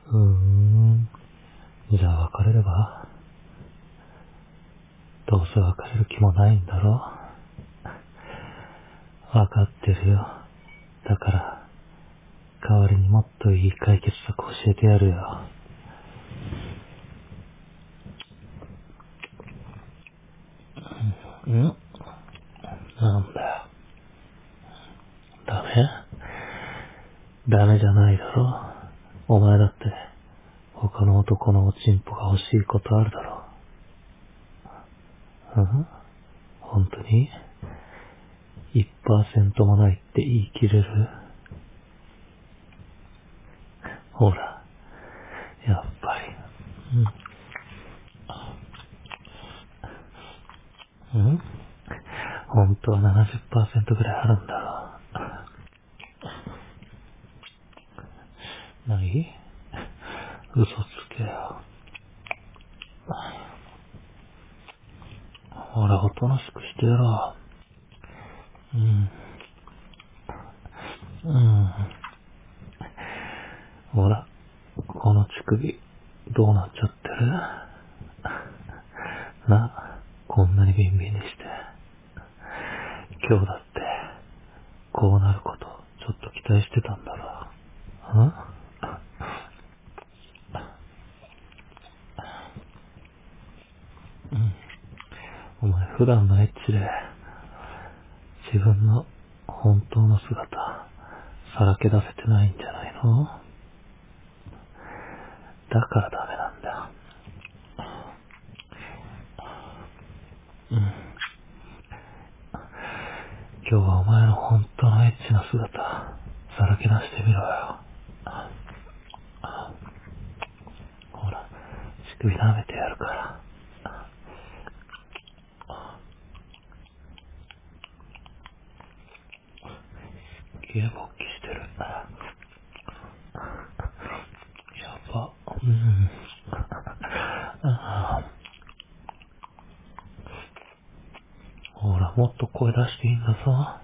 じゃあ別れれば？どうせ別れる気もないんだろ？わかってるよ。だから、代わりにもっといい解決策教えてやるよ。なんだよ。ダメ？ダメじゃないだろ。お前だって、他の男のおちんぽが欲しいことあるだろ。本当に？ 1% もないって言い切れる？ほら、やっぱり。本当は 70% ぐらいあるんだろう。ない嘘つけよ。ほら、おとなしくしてやろう。ほら、この乳首、どうなっちゃってる？な、こんなにビンビンにして。今日だって、こうなること、ちょっと期待してたんだろお前普段のエッチで、自分の本当の姿、さらけ出せてないんじゃないの？だからダメなんだよ。今日はお前の本当のエッチな姿、さらけ出してみろよ。ほら、乳首舐めてやるから。ゲー勃起してる。やば。ほら、もっと声出していいんだぞ。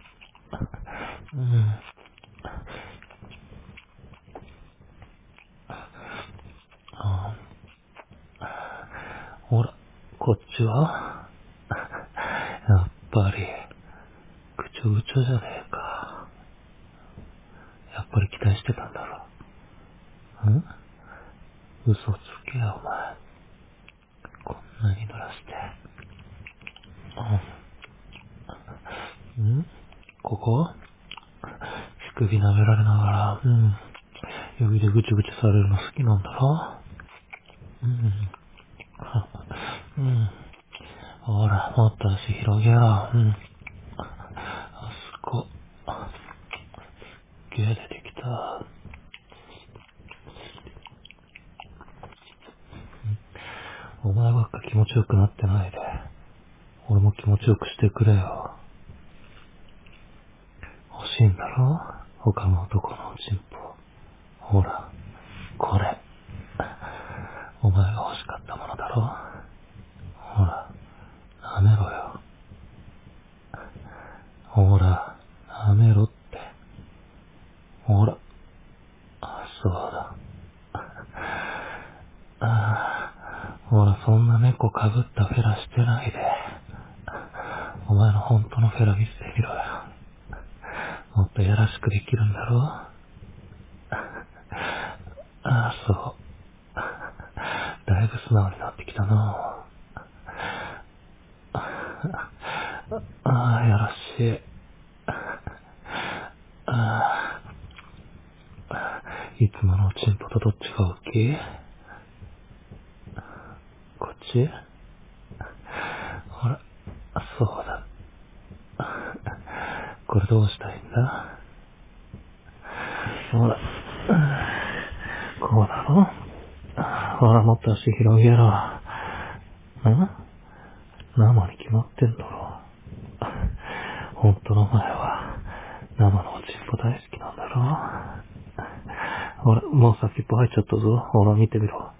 ほら、こっちはやっぱり、ぐちょぐちょじゃねえか。やっぱり期待してたんだろ。嘘つけよ、お前。こんなに濡らして。ここ乳首舐められながら、指でぐちぐちされるの好きなんだろ？ほら、もっと足広げろ。あそこ、毛出てきた。お前ばっか気持ちよくなってないで。俺も気持ちよくしてくれよ。欲しいんだろ？他の男のチンポ。ほら、これ。お前が欲しかったものだろ？ほら、舐めろよ。ほら、舐めろって。ほら、そうだ。ほら、そんな猫かぶったフェラしてないで。お前の本当のフェラ見せてみろよ。もっとやらしくできるんだろ？そう。だいぶ素直になってきたな。やらしい。いつものチンポとどっちが大きい？こっち？ほら、そうだ。これどうしたいんだ？ほら、こうだろ？ほら、もっと足広げろ。生に決まってんだろ。本当の前は、生のおちんぽ大好きなんだろ。ほら、もう先っぽ入っちゃったぞ。ほら、見てみろ。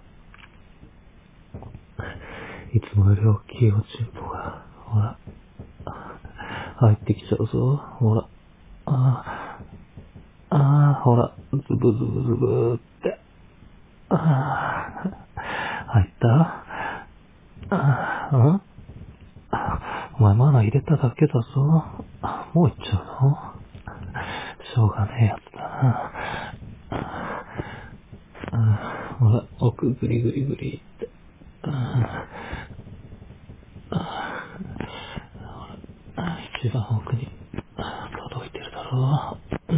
いつもより大きいおちんぽが、ほら、入ってきちゃうぞ。ほら、ほら、ズブズブズブーって。 入ったお前まだ入れただけだぞ。もう行っちゃうの？しょうがねえやつだな。ほら、奥グリグリグリって。一番奥に届いてるだろう。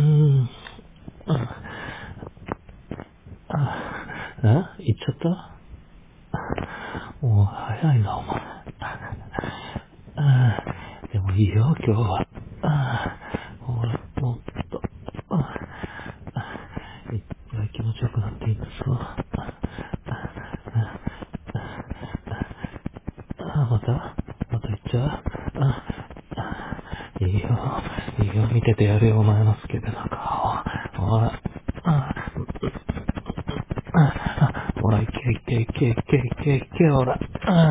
行っちゃった？もう早いな、お前。でもいいよ、今日は。ほら、もっと。いっぱい気持ちよくなっていいんだぞ。また行っちゃう？いいよ、いいよ、見ててやるよ、お前のスケベな顔。ほら、ほら、いけいけいけいけいけいけ、ほら。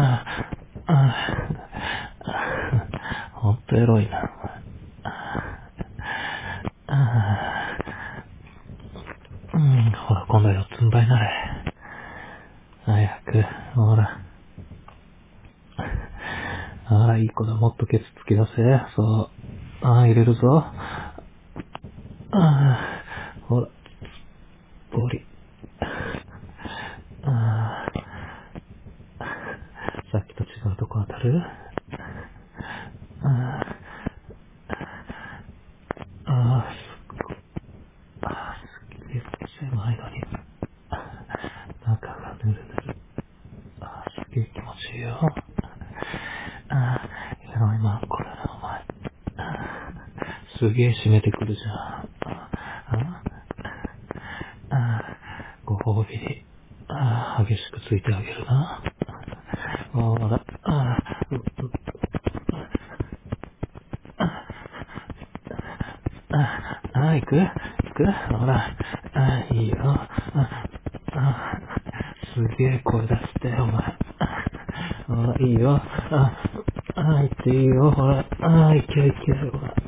ほんとエロいな、お前。ほら、今度は四つん這いになれ。早く、ほら。いい子だ、もっとケツ突き出せ。そう。入れるぞ。ほら、ボリ。さっきと違うとこ当たる？すげえ狭いのに。中がぬるぬる。すげえ気持ちいいよ。エロいマンコだな、お前。すげえ締めてくるじゃん。ご褒美に、激しくついてあげるな。ほら、行くほら、いいよ。すげえ声出して、お前。ほら、いいよ。行っていいよ、ほら。いけいけ、ほら。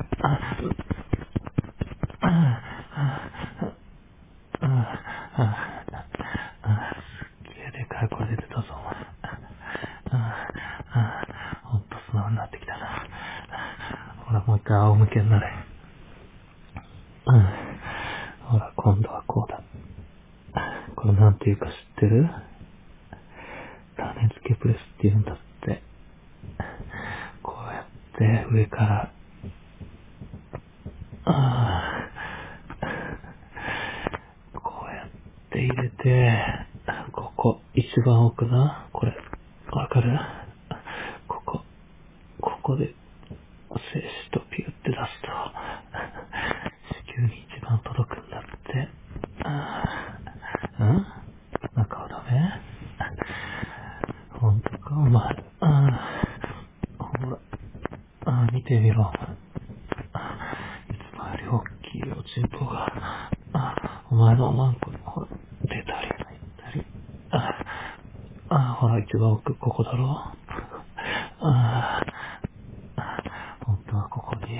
すげえでかい声出てたぞ、お前。ほんと素直になってきたな。ほら、もう一回仰向けになれ。ほら、今度はこうだ。これなんていうか知ってる？種付けプレスって言うんだって。こうやって上から、こうやって入れて、一番奥な、これ、わかる？ここで、精子とピュって出すと、子宮に一番届くんだって。中はダメ？ほんとか、お前。ほら、見てみろ。いつもより大きいおちんぽが、お前のおまんこに、ほら、出たり入ったり。ほら、一番奥、ここだろ。本当はここに、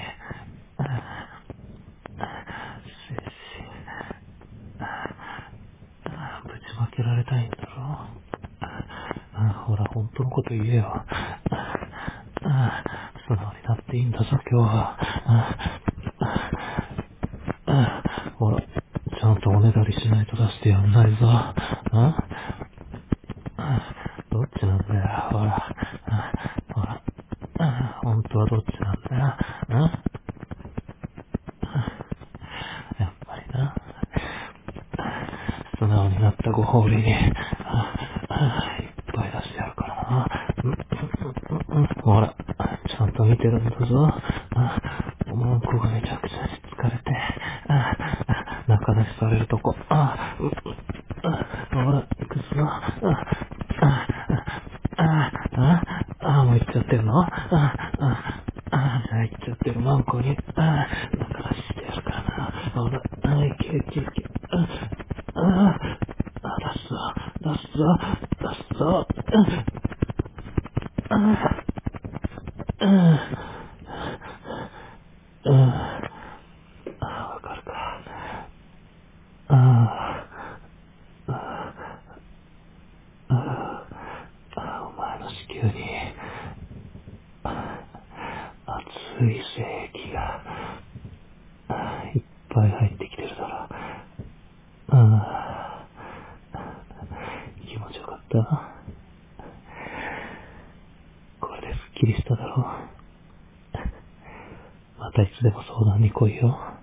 精子、ぶちまけられたいんだろ。ほら、本当のこと言えよ。素直になっていいんだぞ、今日は。ほら、ちゃんとおねだりしないと出してやんないぞ。どっちなんだよ、ほら。ほら、本当はどっちなんだよ。やっぱりな。素直になったご褒美に、いっぱい出してやるからな。ほら、ちゃんと見てるんだぞ。おまんこがめちゃくちゃに疲れて、中出しされるとこ。ほら、行くぞ。もう行っちゃってるの？じゃあ行っちゃってるマンコに、中出ししてやるからな。ほら、いけいけいけ。出すぞ。わかるか。 水性液がいっぱい入ってきてるだろ。気持ちよかった。これですっきりしただろう。またいつでも相談に来いよ。